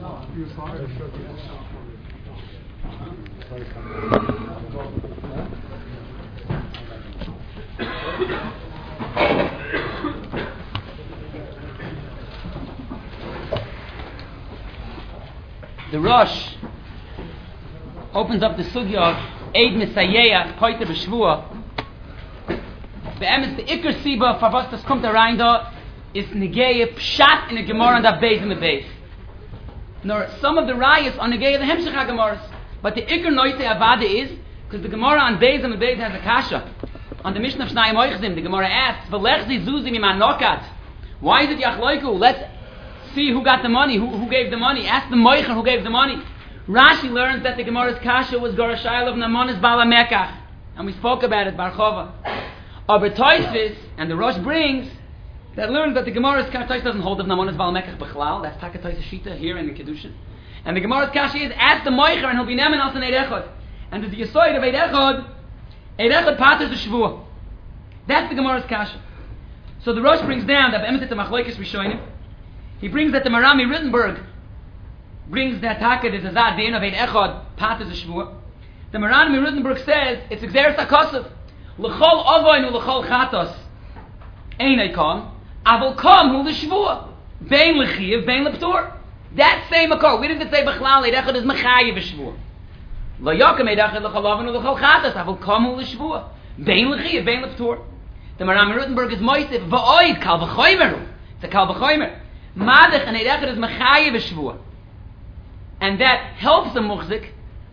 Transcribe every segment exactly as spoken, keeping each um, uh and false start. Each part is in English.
The Rosh opens up the sugya of Eid Misayeyach Poiter B'Shvua. The emes the Iker Siba for was das kommt da rein da is Negeye Pshat in the Gemara and the Beis in the Beis. Nor some of the rayas on Negeye the Hemshech HaGemaras, but the Iker Noite Avada is because the Gemara on Beis and the Beis has a kasha on the Mishnah of Shnayim Oichzim. The Gemara asks, "V'lech zi zuzim iman nokat." Why is it Yachloiku? Let's see who got the money, who, who gave the money. Ask the Moicher who gave the money. Rashi learns that the Gemara's kasha was Gorashayel of Namonis Bala Mekach, and we spoke about it Barchova. Aber Toysvis and the Rosh brings that learns that the Gemara's kasha doesn't hold of Namonis Bala Mekach Bechlal. That's Taka Toysvis Shita here in the Kedushin. And the Gemara's kasha is ask the Moicher and he'll be nemen also in Eid Echad. And the Yesoid of Eid Echad, Eid Echad paters the Shvuah. That's the Gemara's kasha. So the Rosh brings down that Be'emet the Machlokes Rishonim. He brings that the Marami Rittenberg brings that Taka the Zazad Dein of Eid Echad paters the Shvuah. The Marami Rittenberg says it's Exeris HaKosov. L'chol Ovoin u'l'chol Chatos Einay Kam Avol Kam hu l'Shvuah Bein l'Chiv Bein l'Ptur. That same akor. We didn't say Bechlal Eid Echad is Mechayev Shvuah. Lo Yakem Eid Echad l'chol Ovoin u'l'chol Chatos Avol Kam hu l'Shvuah Bein l'Chiv Bein l'Ptur. The Marami Rittenberg is Moisef V'oid Kal V'choymer. It's a Kal V'choymer. Madach and Eid Echad is Mechayev Shvuah, and that helps the Muchzik.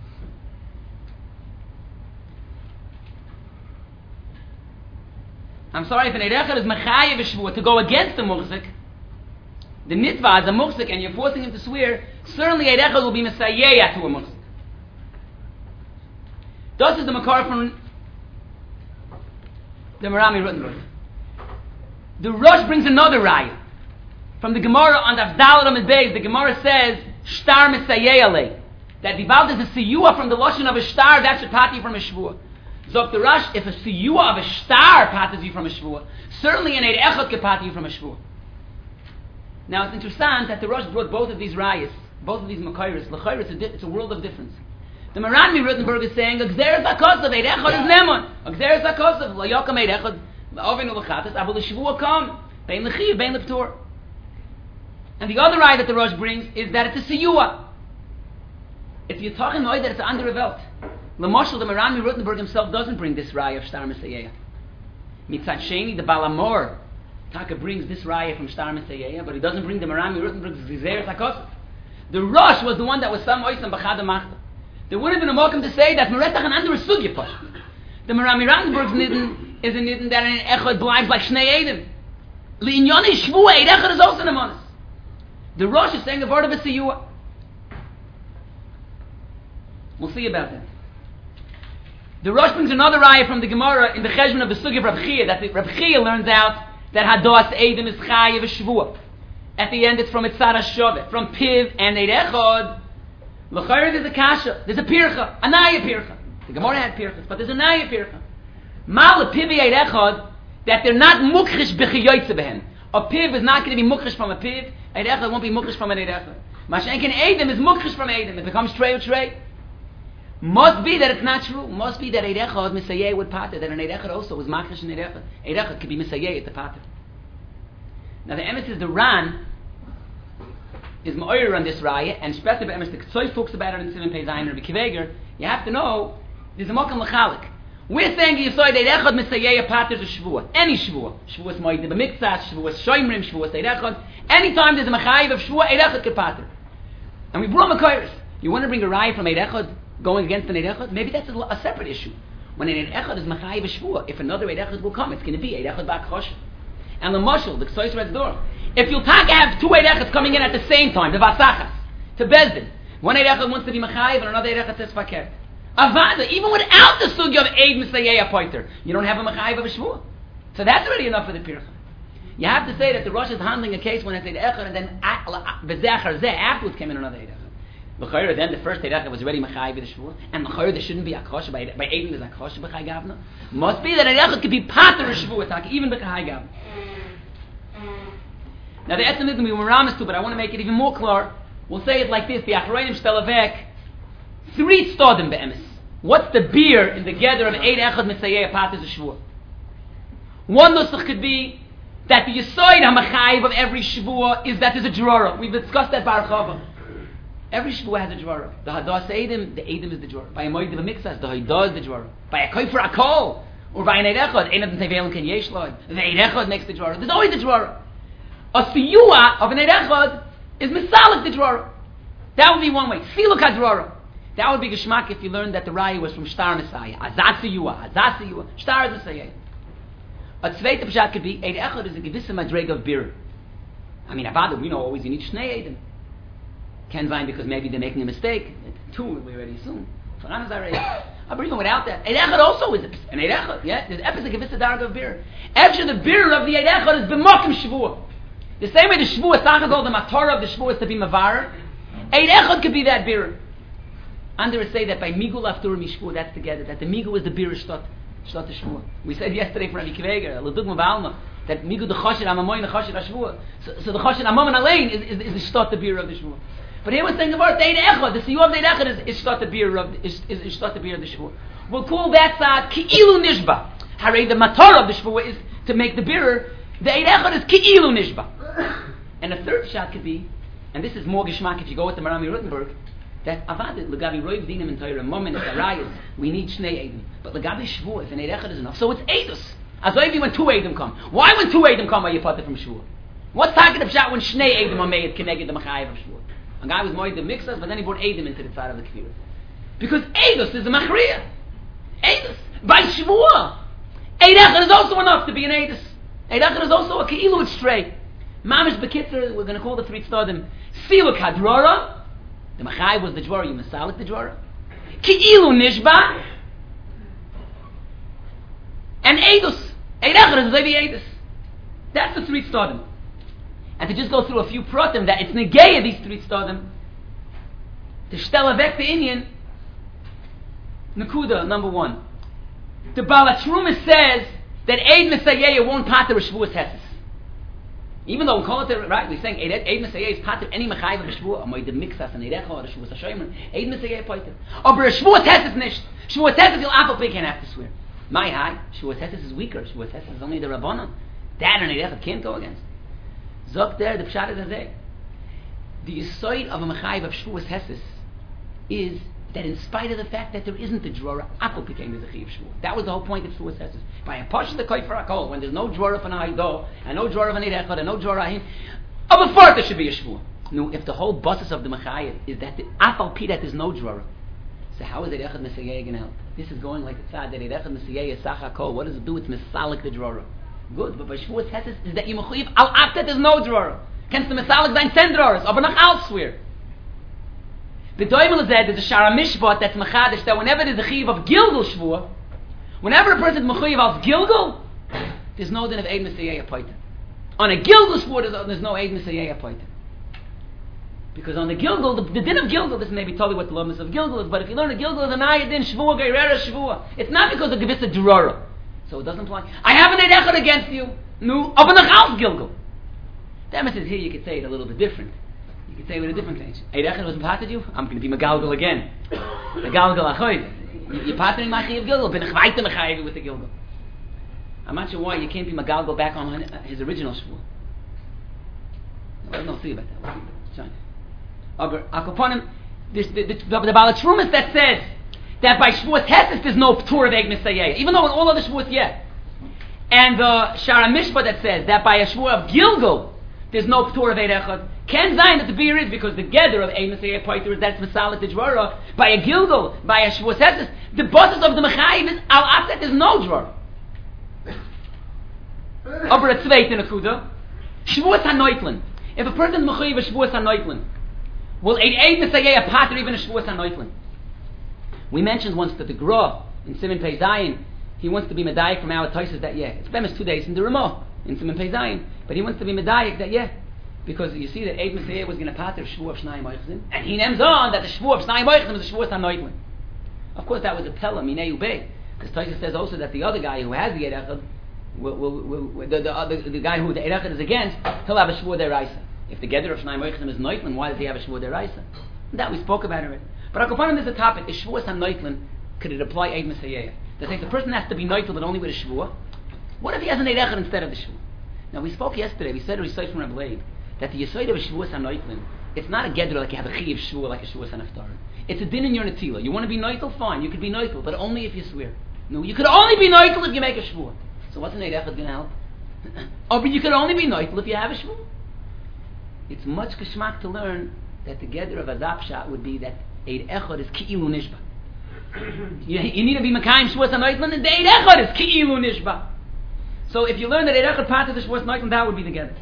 I'm sorry, if an Eid Echad is Mechayev Shvuah to go against the Muchzik, the mitzvah is a Muchzik and you're forcing him to swear, certainly Eid Echad will be Mesayeh to a Muchzik. This is the Makar from the Marami Rittenberg. The Rosh brings another raya from the Gemara on the Avdal Ramad Beis. The Gemara says Shtar Mesayeh Alei, that the Vald is a siyua from the lashon of a star that should pat you from a shvuah. Zok the Rosh, if a siyua of a star patters you from a shvuah, certainly an Eid Echad could pat you from a shvuah. Now it's interesting that the Rosh brought both of these rayas, both of these makayros. L'chayr, it's, it's a world of difference. The Marami Rittenberg is saying Gzeres HaKosov Eid Echad is Nemon. Gzeres HaKosov Lo Yokam Eid Echad Ovenu L'Chatas Avol L'Shvuah Kam Bein L'Chiv Bein L'Ptur. And the other raya that the Rosh brings is that it's a siyua. If you're talking that it's under a belt. L'moshel, the Marami Rittenberg himself doesn't bring this raya of Shtar Mesayeh. Mitzad Sheni, the Balamor Taka brings this raya from Shtar Mesayeh, but he doesn't bring the Marami Rittenberg's Gzeres HaKosov. The Rosh was the one that was some oisam b'chad ha'machta. There would have been a welcome to say that Meretach and under a sugya posh. The Marami Rittenberg's nidden is a nidden that an echad blind like Shnei Eidim. Li'inyoni Shvuah Eid Echad is also Nemonis. The Rosh is saying a word of a siyua. We'll see about that. The Rosh brings another raya from the Gemara in the Cheshbon of the Sugi of Reb Chia, that the, Reb Chia learns out that Hadas Eidim is Chayev Shvuah. At the end it's from Itzad HaShovet, from Piv and Eid Echad. L'chayr there's a kasha, there's a pircha, a naya pircha. The Gemara had pirchas, but there's a naya pircha. Mal Piv Eid Echad, that they're not mukhish b'chiyoytze behen. A Piv is not going to be mukhish from a Piv. Eid Echad won't be mukhish from an Eid Echad. Mashenkin Eidim is mukhish from Eidim. It becomes trey or trey. Must be that it's not true. Must be that Eid Echad Misayeh would pater. That an Eid Echad also was mukhish in Eid Echad. Eid Echad could be Misayeh at the pater. Now the emes is the Ran is ma'oyer on this raya, and especially the emes the Ktsoy talks about it in Simon Pei Zayin or B'Kiveger. You have to know there's a mokam l'chalik. We're saying you saw Eid Echad Misayeh paters a shvuah. Any shvuah. Shvuah is moed b'miktzas. Shvuah is shoymrim. Shvuah is Eid Echad. Anytime there's a mechayiv of shvuah, Eid Echad could pater. And we brought makayros. You want to bring a raya from Eid Echad going against an Eid Echad? Maybe that's a, a separate issue. When an Eid Echad is mechayiv of shvuah, if another Eid Echad will come, it's going to be Eid Echad ba'achosha. And the mashal, the Ktsoy Red's door. If you'll have two Eid Echads coming in at the same time, the vasachas, to Bezdin, one Eid Echad wants to be mechayiv and another Eid Echad says fakir. Avada, even without the sugya of Eid Misayeh pointer, you don't have a mechayiv of a shvuah. So that's already enough for the pircha. You have to say that the Rosh is handling a case when it's Eid Echad and then bezechar zeh afterwards came in another Eid Echad. L'chayr, then the first Eid Echad was already mechayiv of the shvuah, and l'chayr there shouldn't be akosha by by Eid there's akosha b'chai gavna. Must be that Eid Echad could be pater of shvuah, even b'chai gavna. Now the etzem we were ramas to, but I want to make it even more clear. We'll say it like this: the Achronim Shtalavek, three stodim be'emes. What's the beer in the gather of eight echad mitzayeh pater shvua? One nusach could be that the yisoid hamachayiv of every shvua is that there's a drora. We've discussed that barachava. Every shvua has a drora. The hadas edim, the edim is the drora. By a moed of a mixas, the hadas is the drora. By a koifer akol, or by an eight echad, ein of the tevelim ken yesh loy. The eight echad makes the drora. There's always a drora. A siyua of an eight echad is misalik the drora. That would be one way. Siluk hadrora. That would be geschmack if you learned that the raya was from Shtar Messiah. Azasiyua, Azasiyua. Shtar is Messiah. A zweite pshat could be, Eid Echad is a gewisse madrega of beer. I mean, Avada, we know always you need Shnei Eidim. Can find because maybe they're making a mistake. Two, we already assume. Faran is already. But even without that, Eid Echad also is an Eid Echad. Yeah, there's Epis a gewisse darga of beer. After the beer of the Eid Echad is b'mokim Shavuah. The same way the Shavuah, Sachazol, the Matorah of the Shavuah is to be Mavar. Eid Echad could be that beer. Under say that by Migul after Mishvu, that's together. That the Migul is the beer shtot, shtot Shvuah. We said yesterday from Rabbi Kiveger, Ledugma Valma, that Migul the Choshen Amamoy the Choshen Shvuah. So, so the Choshen Amam Alain is, is, is the shtot the beer of the Shvuah. But here we're saying about the Eid Echad. The Siyuv of the Eid Echad is, is shtot the beer of is is, is shtot the beer of the Shvuah. We'll call that side Ki'ilu Nishba. Hare the Matar of the Shvuah is to make the beer. The Eid Echad is Ki'ilu Nishba. And a third shot could be, and this is more geschmack if you go with the Marami Rutenberg. That avad legabi roiv dinim in Torah moment at the rayas we need shnei edim, but legabi shvuah if an eid echad is enough, so it's edus. As only when two edim come. Why when two edim come are you put it from shvuah? What's talking about when shnei edim are made connected the machayev of shvuah? A guy was moed the mixers, but then he brought edim into the side of the kfir because edus is the machriya. Edus by shvuah. Eid echad is also enough to be an edus. Eid echad is also a keilu it's straight. Mamish bekitzer, we're going to call the three tzadim siluk hadrora. The Machai was the Dwara, you Masalik the Dwara. Ki'ilu Nishba. And Eidus. Eid Echad is Levi Eidus. That's the three Tzadim. And to just go through a few pratim, that it's Negeya, these three Tzadim. To shtell avek the Indian. Nakuda, number one. The Balatruma says that Eid Messiah won't pater a Shavuos Hesses. Even though we call it right, we're saying Eid Eid Messiah is part of any Mechayiv of Shvuah. Amoy the Mixas and Eid Echad or Shavuos Hashomer. Eid Messiah pointed. Aber Shavuos Hesses nicht. Shavuos Hesses you'll apple pig can't have to swear. My high Shavuos Hesses is weaker. Shavuos Hesses is only the Rabbanon. That and Eid Echad can't go against. Zok there the pshat is azay. The yisoid of a Mechayiv of Shavuos Hesses is that in spite of the fact that there isn't a drora, apple became the Zachiv Shvuah. That was the whole point of Shavuos Hesses. By a push the Koifer HaKol, when there's no drora for an Haido, and no drora for an Eid Echad, and no drora him, of a fourth there should be a Shvuah. No, if the whole basis of the Mechayiv is that the apple pi that there's no drora, so how is Eid Echad Messiah going to help? This is going like the tzad that Eid Echad Messiah is Sach HaKol. What does it do? It's Mesalik the drora. Good, but by Shavuos Hesses is that you Mechayiv al after there's no drora. Kennst du Mesalik sein ten droras, aber nach elsewhere. The Doimel said there's a Shara Mishpat that's Mechadish that whenever there's a Chiv of Gilgul Shvuah, whenever a person is Mechayiv of Gilgul, there's no din of Eid Messiah Paita. On a Gilgul Shvuah, there's, there's no Eid Messiah Paita. Because on the Gilgul, the, the din of Gilgul, this may be totally what the loveness of Gilgul is, but if you learn a Gilgul is an Ayah din Shvuah, Geirera Shvuah, it's not because of Gevissa Drora. So it doesn't apply. I have an Eid Echad against you. No, of an Achal Gilgul. That means here you could say it a little bit different. You could say it with a different thing. Eid Echad was pated you. I'm going to be Megalgal again. Megalgal achoy. You're patering my Chiv Gilgul. Ben Chvaita Mechayiv with the Gilgul. I'm not sure why you can't be Megalgal back on his original Shvuah. No, we'll see about that. We'll see. Aber Akoponim, the the the, the Balatrumas that says that by Shavuos Hesses there's no Ptur of Eid Messiah, even though in all other Shavuos yet. And the Shara Mishpat that says that by a Shavuot of Gilgul there's no Ptur of Eid Echad. Can sign that the beer is because the gather of Eid Messiah Paiter is that's Masalik the Dvara. By a Gilgul, by a Shavuos Hesses, the bosses of the Mechayiv is Al Afset there's no Dvara. Aber a Tzveit in a Kuda. Shavuos HaNoitlen. If a person is Mechayiv a Shavuos HaNoitlen, will Eid Eid Messiah Pater even a Shavuos HaNoitlen? We mentioned once that the Gra in Simon Pei Zayin, he wants to be Medayik from our Toises that year. It's Bemis two days in the Ramah in Simon Pei Zayin, but he wants to be Medayik that year. Because you see that Eid Messiah was going to pater Shavuot of Shnai Moichzim, and he names on that the Shavuot of Shnai Moichzim is the Shavuot HaNoitlen. Of course, that was a Pella, Minei Ubei, because Toises says also that the other guy who has the Eid Echad, will, will, will, the, the, the, the guy who the Eid Echad is against, he'll have a Shavuot Deraisa. If the Geder of Shnai Moichsim is Noitlin, why does he have a Shvuah Deraisa? That we spoke about already. But Akapanim is a topic. Is Shvuah Noitlin, could it apply Eid Mesayeh? That says the person has to be Noitlin but only with a Shvuah. What if he has an Eid Echad instead of the Shvuah? Now we spoke yesterday, we said a recital from Rabbi Leib, that the Yesod of a Shvuah Noitlin, it's not a Geder like you have a Chiv Shvuah like a Shvuah Sanaftar. It's a din in your Netila. You want to be Noitlin? Fine, you could be Noitlin, but only if you swear. No, you could only be Noitlin if you make a Shvuah. So what's an Eid Echad going to help? Oh, but you could only be Noitlin if you have a Shvuah. It's much geschmack to learn that the Geder of Azapshat would be that Eid Echad is Ki'ilu Nishba. you, you need to be Mekayim Shvuah Noitlin, and the Eid Echad is Ki'ilu Nishba. So if you learn that Eid Echad part of the Shvuah Noitlin, that would be the Geder.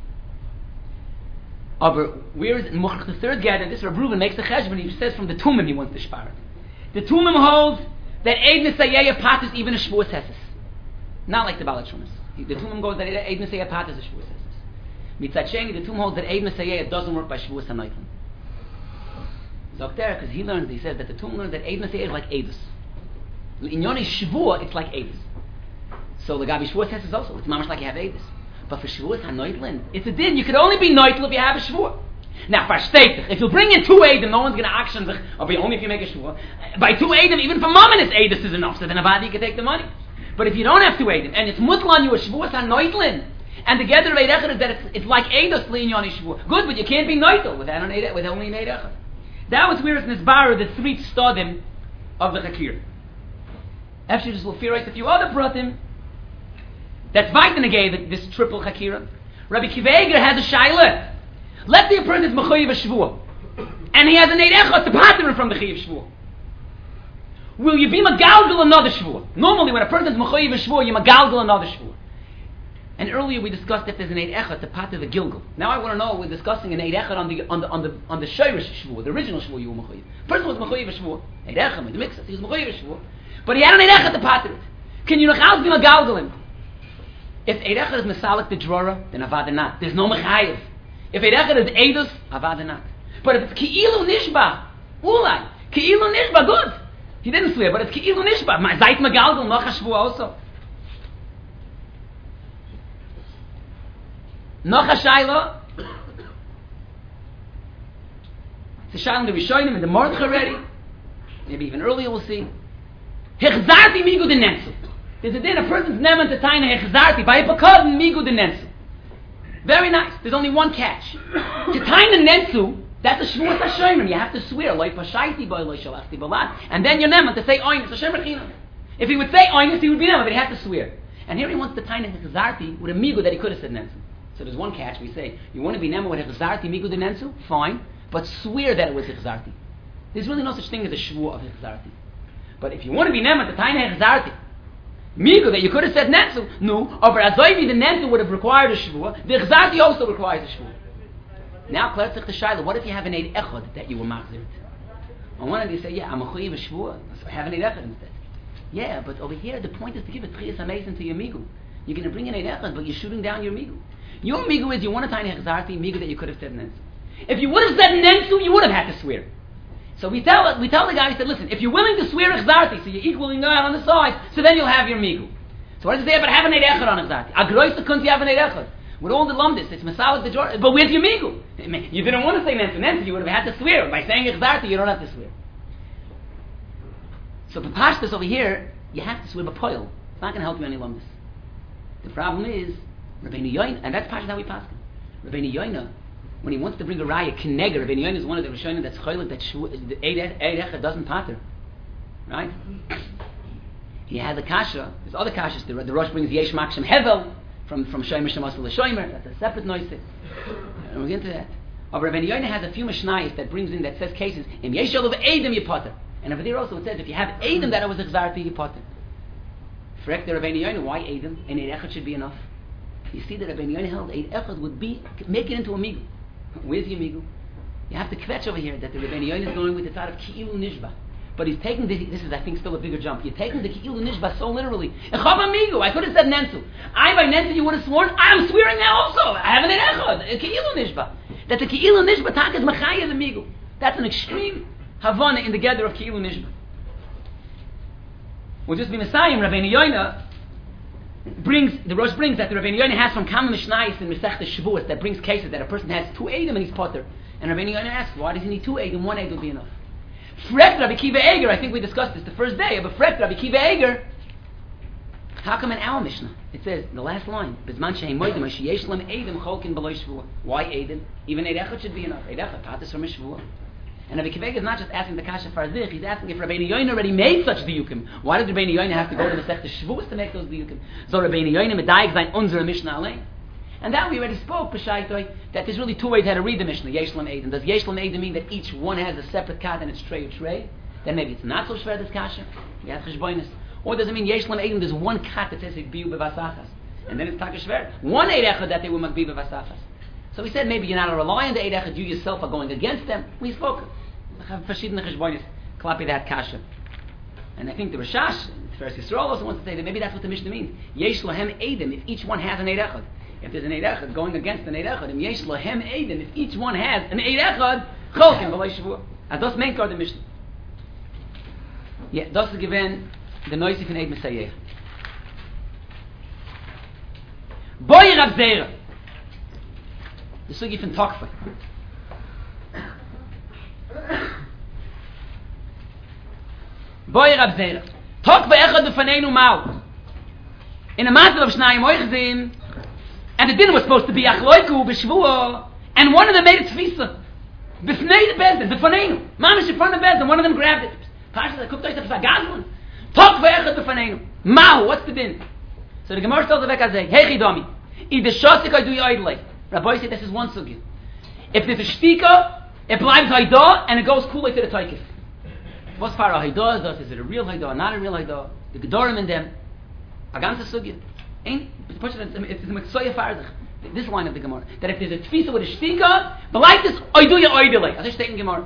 Aber where is it? The third Geder, this Rav Reuven makes the cheshbon, he says from the Tumim he wants to spar it. The Tumim holds that Eid Nisayeh part is even a Shvuah Seses. Not like the Baal Shumas. The Tumim goes that Eid Nisayeh part is a Shvuah Seses. Mitzad Sheni, the Tumim holds that Eid Nisayeh doesn't work by Shvuah Noitlin. Zokter, because he learns, he says that the Tumim learns that Eid Nisayeh is like Eidus. In Yoni Shvuah, it's like Eidus. So the Gabi Shvuah Seses also, it's mamash like you have Eidus. But for Shavuos HaNoitlin, it's a din. You could only be Noitlin if you have a Shavuot. Now, for Shteitich, if you bring in two Eidim, no one's going to action sich, or be only if you make a Shavuot. By two Eidim, even for Mamonis Eidus is enough, so then Avadi you can take the money. But if you don't have two Eidim, and it's Mutlan, you a Shavuos HaNoitlin, and the Geder of Eid Echad is that it's, it's like Eidus Lein Yoni Shavuot. Good, but you can't be Noitlin without an Eid, with only an Eid Echad. That was where it's Nizbar, the three Stodim of the Chakir. Actually, just will fear a few other Pratim. That's Vaitan gave this triple Chakira. Rabbi Kiva Eger has a Shaila. Let's say a person is Mechoyev Shvuah, and he has an Eid Echad to pater from the Chayiv Shvuah. Will you be Magalgal another Shvuah? Normally, when a person is Mechoyev Shvuah, you Magalgal another Shvuah. And earlier we discussed if there's an Eid Echad to pater the Gilgal. Now I want to know, we're discussing an Eid Echad on the on the on the on the Shirish Shvuah, the original Shvuah you were Mechoyev. Person was Mechoyev Shvuah, Eid Echad with the mixes, he was Mechoyev Shvuah, but he had an Eid Echad to pater it. Can you Nachal be Magalgal him? If Eid Echad is Mesalik the Drora, then Avada not. There's no Mechayev. If Eid Echad is Eidus, Avada not. But if it's Ki'ilu Nishba, Ulai, Ki'ilu Nishba, good. He didn't swear, but it's Ki'ilu Nishba. My Zait Magalgal, Nocha Shvuah also. Nocha Shaila. It's a Shaila in the Rishonim, in the Mordech already. Maybe even earlier we'll see. Hechzarti Migu de Netzu. There's a din, a person's neman to taina hechzarti, by ipakad migu de netzu. Very nice. There's only one catch. To taina netzu, that's a shvuas hashomer. You have to swear, loy pashaiti boy, loy shalachti balad. And then you're neman to say oinus, Hashem rechinam. If he would say oinus, he would be neman, but he had to swear. And here he wants to taina hechzarti with a migu that he could have said netzu. So there's one catch. We say, you want to be neman with hechzarti migu de netzu? Fine. But swear that it was hechzarti. There's really no such thing as a shvuah of hechzarti. But if you want to be neman to taina hechzarti, Migu that you could have said Netzu, no, over Azoivi the Netzu would have required a Shvuah, the Echzarti also requires a Shvuah. Now, Klerzich the Shaila, what if you have an Eid Echad that you were Machzir? On one of you say, yeah, I'm a Chayiv a Shvuah, so I have an Eid Echad instead. Yeah, but over here the point is to give a Tchias HaMeisen to your Migu. You're going to bring an Eid Echad, but you're shooting down your Migu. Your Migu is you want to tie an Echzarti, Migu that you could have said Netzu. If you would have said Netzu, you would have had to swear. So we tell we tell the guy, we said, listen, if you're willing to swear Echzarti, so you're equaling out on the side, so then you'll have your Migu. So what does it say about having an Eid Echad on Echzarti? A groisa couldn't have an Eid Echad. With all the lumdis, it's Masalik the Jordan. But where's your Migu? You didn't want to say Netzu, Netzu, you would have had to swear. By saying Echzarti, you don't have to swear. So for Pashtas over here, you have to swear B'poil. It's not going to help you any lumdis. The problem is, Rabbeinu Yoina, and that's Pashtas how we pass him. Rabbeinu Yoina, when he wants to bring a raya, Kenegger, Rabbeinu Yoina is one of the Rishonim that's choylek, that the Eid Echad doesn't pater. Right? He has a kasha. There's other kashas. The, the Rosh brings Yesh Makshim Hevel from from Shomer Shemasel LeShomer. That's a separate noise. And we'll get into that. But Rabbeinu Yoina has a few Mishnayos that brings in, that says cases, Im Yesh Olav Eidim Yipater. And over there also it says, if you have Eidim that it was Echzarti Yipater. Frek the Rabbeinu Yoina, why Eidim? And Eid Echad should be enough. You see that Rabbeinu Yoina held Eid Echad would be, make it into a Migu. Where's your Migu? You have to kvetch over here that the Rabbeinu Yoina is going with the thought of Ki'ilu Nishba. But he's taking this, this is I think still a bigger jump. You're taking the Ki'ilu Nishba so literally. Echava Migu, I could have said Nensu. I by Nensu you would have sworn, I'm swearing now also. I have an Echad, Ki'ilu Nishba. That the Ki'ilu Nishba tak is Machaya the Migu. That's an extreme Havana in the gather of Ki'ilu Nishba. We'll just be Messiah, Rabbeinu Yoina. brings, the Rosh brings that the Rabbeinu Yonah has from Kama Mishnayis in Masechta Shavuos that brings cases that a person has two Eidim and he's potter. And Rabbeinu Yonah asks, why does he need two Eidim? One Eid will be enough. Frekt Rabbi Kiva Eger, I think we discussed this the first day, but Frekt Rabbi Kiva Eger, how come in our Mishnah it says, the last line, Bizman Shehem Moedim, Sheyesh Lem Eidim Cholkin Beloy Shvuah. Why Eidim? Even Eid Echad should be enough. Eid Echad, Tatis from Shvuah. And Rabbi Kiva Eger is not just asking the Kasha Farzich, he's asking if Rabbeinu Yonah already made such diyukim. Why did Rabbeinu Yonah have to go to the Masechta Shavuos to make those diyukim? So Rabbeinu Yonah medayik zayin unzer Mishnah alein. And that we already spoke, Peshaitoi, that there's really two ways how to read the Mishnah, Yesh Lem Eidim. Does Yesh Lem Eidim mean that each one has a separate kat and it's tray or tray? Then maybe it's not so shver this Kasha. We have Cheshboinus. Or does it mean Yesh Lem Eidim, there's one kat that says Biu Bevasachas. And then it's Taka Shver. One Eid Echad that they will be Bevasachas. So we said maybe you're not relying on the Eid Echad, you yourself are going against them. We spoke. Have verschiedene Cheshboinus. Klapi that Kasha. And I think the Rashash, Tiferes Yisrael also wants to say that maybe that's what the Mishnah means. Yesh Lahem Eidim, if each one has an Eid Echad. If there's an Eid Echad going against an Eid Echad, and Yesh Lahem Eidim, if each one has an Eid Echad, Cholkin B'loi Shavuah. And das meint the Mishnah. Yeah, das is given the noisy von Eid Messiah. Boy Rav Zera. The sugi von Tokfa. Boy Rav Zera. Tokfa echad b'faneinu mal. In a matter of Shnayim Oichzim, and the dinner was supposed to be Achloiku b'Shvuah, and one of them made a tfisa. B'fnei the Bezdin, b'faneinu. Mamish in front of Bezdin, one of them grabbed it. Pasha, guckt euch das Gazlan. Tokfa echad b'faneinu. Mau, what's the din? So the Gemara tells the Vekazeh, hey Chidomi, if the Shosik I do you idly. Rabbi said this is one sugya. If there's a shtika, it bleibt Haidah, and it goes coolly to the Taikif. What's far a Haidah is? Is it a real Haidah, not a real Haidah? The Gedorim in them. A ganze sugya. Ain't, it's a Meksoya Farzach. This line of the Gemara. That if there's a tfisa with a shtika, bleibt this I do you idly. As I state in Gemara.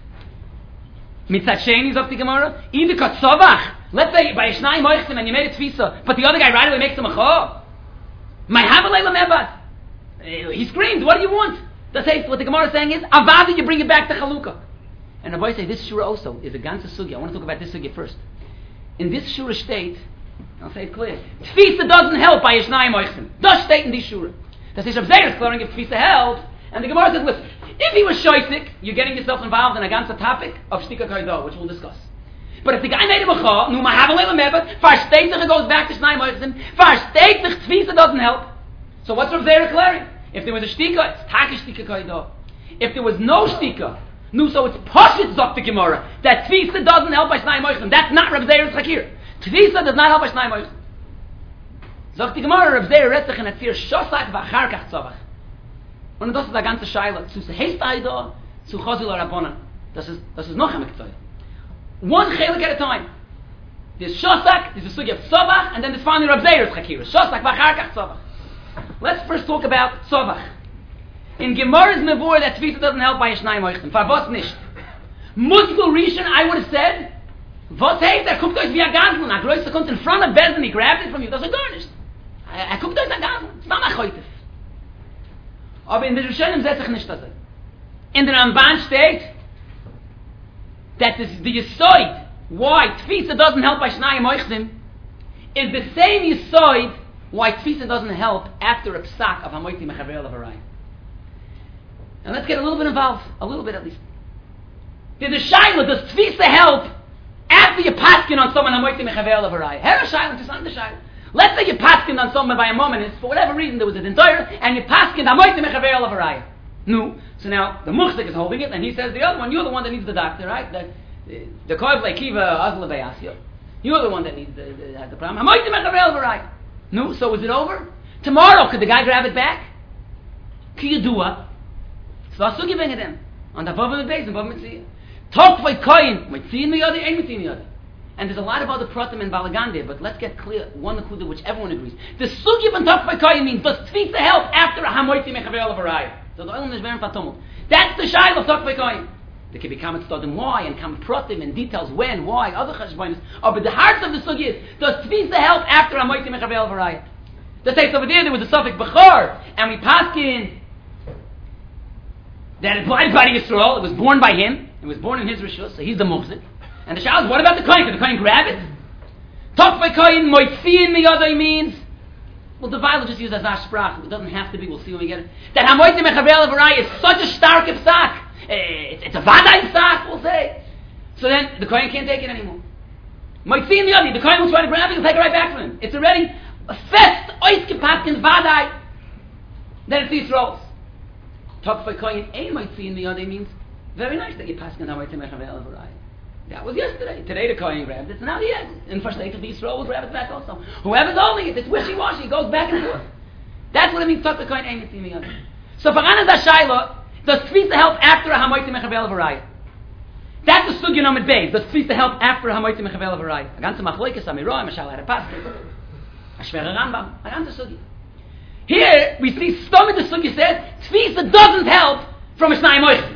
Mitzat Sheni is up the Gemara. Either Katzavach. Let's say by Shnai Moichsim and you made a tfisa, but the other guy right away makes a macha. My Havalayla Mebat. He screams, what do you want? That's what the Gemara is saying is, Avadi, you bring it back to Chalukah. And the boy say, this Shura also is a ganze sugya. I want to talk about this sugya first. In this Shura state, I'll say it clear, Tfisa doesn't help by Yishnai Moichsim. Does state in this Shura. The Seish Abzeir is clearing if Tfisa helps, and the Gemara says, listen, if he was shoisik, you're getting yourself involved in a ganze topic of Shtika Kaidah, which we'll discuss. But if the guy made a macha, nu ma Havalayla Mebat, Farsteitich it goes back to Shnai Moichsim, Farsteitich Tfisa doesn't help. So what's Rav Zera declaring? If there was a shtika, it's taka shtika kaidah. If there was no shtika, no, so it's poshit zok the Gemara that tfisa doesn't help by shnai moichim. That's not Rav Zera's chakir. Tfisa does not help by shnai moichim. Zok the Gemara, Rav Zera retzach in a tzir shosak v'achar kach tzavach. Und das ist a ganze Scheile. Zu se heist Aidah, zu chazil Rabbanan. Das ist das ist noch a mektoya. One chelik at a time. There's shosak, there's a sugi of tzavach, and then there's finally Rav Zera's chakir. Shosak v'achar kach tzavach. Let's first talk about Tzavach. In Gemara's Mevor, that Tfisa doesn't help by Yishnai Moichtim. For was nicht? Muskel Rishon, I would have said, was heißt, er guckt euch wie a Gazlan. A Größe kommt in front of Bezdin, he grabbed it from you. Das ist gar nicht. Er guckt euch a Gazlan. Es war nach heute. Aber in der Rishonim setzt sich nicht das. In der Ramban steht, that this, the Yisoid, why Tfisa doesn't help by Yishnai Moichtim, is the same Yisoid why Tfisa doesn't help after a psak of Hamoiti Mechaver Levarai. And let's get a little bit involved, a little bit at least. There's a Shaila, does Tfisa help after you paskin on someone Hamoiti Mechaver Levarai? Here a Shaila, just under Shaila. Let's say you paskin on someone by a moment, for whatever reason there was a desire, and you paskin Hamoiti Mechaver Levarai. No. So now, the Muchzik is holding it, and he says the other one, you're the one that needs the doctor, right? The the Koiv Leikiva Azla Bayasio. You're the one that needs the, the, has the problem. Hamoiti Mechaver Levarai. No, so is it over? Tomorrow, could the guy grab it back? Can you do what? So I'll still give it them. On the above of the base, above Mitzvah. Talk by Koyin. Mitzvah in the other, ain't Mitzvah in the other. And there's a lot of other pratim and balagande, but let's get clear, one nakuda which everyone agrees. The sugya ben talk by Koyin means, does Tfisa help after a hamoiti mechaver levaraya? So the oil is very fatumul. That's the shayla of talk by Koyin. There can be comment studim why, and comment pratim and details when, why, other cheshbonis. Oh, but the heart of the sugya is, does Tfisa help after a hamoiti mechaver levaraya? The takes over there, there was a suffix bechor, and we paskin that it applied by Yisrael, it was born by him, it was born in his rishus, so he's the muhzik. And the shal is, what about the kohen? Can the kohen grab it? Talk by kohen, moitziin miyadai means, Well, the Bible just uses as our sprach. It doesn't have to be. We'll see when we get it. That Hamoitim Mechavel Avaraya is such a stark psak. It's, it's a vadai psak, we'll say. So then the Kohen can't take it anymore. Might see in the other. The Kohen will try to grab it and take it right back from him. It's already a fest oiskepatkin vadai. Then it's these rolls. Talk for Kohen A might see in the other means very nice that you pass on Hamoitim Mechavel Avaraya. That was yesterday. Today the Kohen grabbed it, so now he has it. And for sake of Yisrael will grab it back also. Whoever's holding it, it's wishy-washy, it goes back and forth. That's what it means, talk to Kohen Ein Mitzvim Yad. So for Anna Zashayla, does Tfisa help after a Hamoitim Mechavel Avaraya? That's the Sugya Nomad Beis. Does Tfisa help after a Hamoitim Mechavel Avaraya? A ganze Machloikes, a Miroa, a Mashal, a Pastor, a Shvera Rambam, a ganze Sugya. Here, we see Stomach the Sugya says, Tfisa doesn't help from a Shnai Moichim.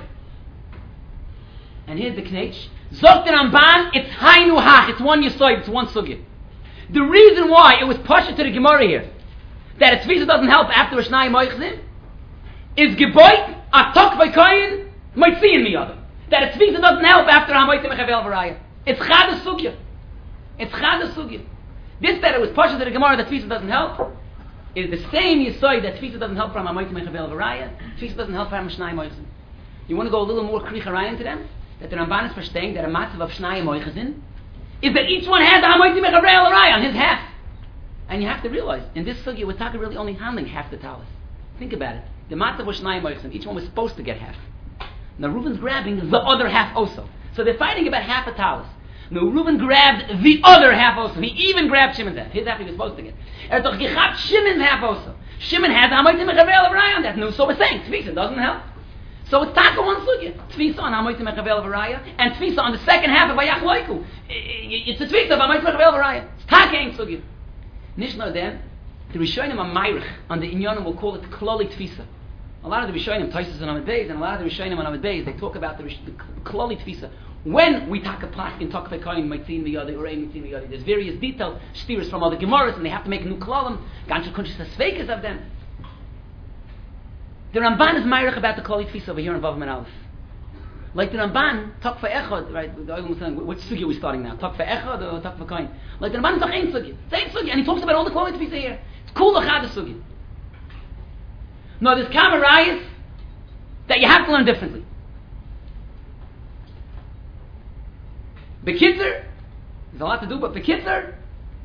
And here's the Knetch. Zogt the Ramban, it's Hainu Hach, it's one Yisoid, it's one Sugya. The reason why it was pushed to the Gemara here, that a Tfisa doesn't help after a Shnai Moichim, is Geboit, a Tok Vaikoyin, might see in the other. That a Tfisa doesn't help after a Hamoitim Mechavel Avaraya. It's Chad Sugya. It's Chad Sugya. This that it was pushed to the Gemara that Tfisa doesn't help, is the same Yisoid that Tfisa doesn't help from Hamoitim Mechavel Avaraya, Tfisa doesn't help from a Shnai Moichim. You want to go a little more Kricha into them? That the Ramban is verstehen that a matzav of Shnai Moichazin is that each one has a Hamoitim Mechavel Avaraya on his half. And you have to realize, in this sugya, we're talking really only handling half the talis. Think about it. The matzav was Shnai Moichazin. Each one was supposed to get half. Now Reuven's grabbing the other half also. So they're fighting about half a talis. Now Reuven grabbed the other half also. He even grabbed Shimon's half. His half he was supposed to get. Er doch gechabt Shimon's half also. Shimon has a Hamoitim Mechavel Avaraya on that. No, so we're saying, Tfisa doesn't help. So it's taka one sugya. Tfisa on Hamoitim Mechavel Avaraya, and Tfisa on the second half of Vayach Loiku. It's a Tfisa of Hamoitim Mechavel Avaraya. It's taka ein sugya. Nishna then, the Rishonim are Meirich, on the Inyanim will call it Kloli Tfisa. A lot of the Rishonim, Taisus and Amid Beis, and a lot of the Rishonim on Amid Beis, they talk about the, the Kloli Tfisa. When we talk a plask and talk Fekoin, might see in the other, or might see in the other. There's various details, steers from other Gemaras, and they have to make a new Klolim, Gancha Kunshis Asvekas of them. The Ramban is Meirich about the Kloli Tfisa over here in Vav Men Aleph. Like the Ramban, talk for Echad, right? Which sugya are we starting now? Talk for Echad or talk for Koin? Like the Ramban is talk ein sugya. It's ein sugya, and he talks about all the Kloli Tfisa here. It's cool l'chad sugya. No, there's kamarayas that you have to learn differently. Bekitzer, there's a lot to do, but Bekitzer,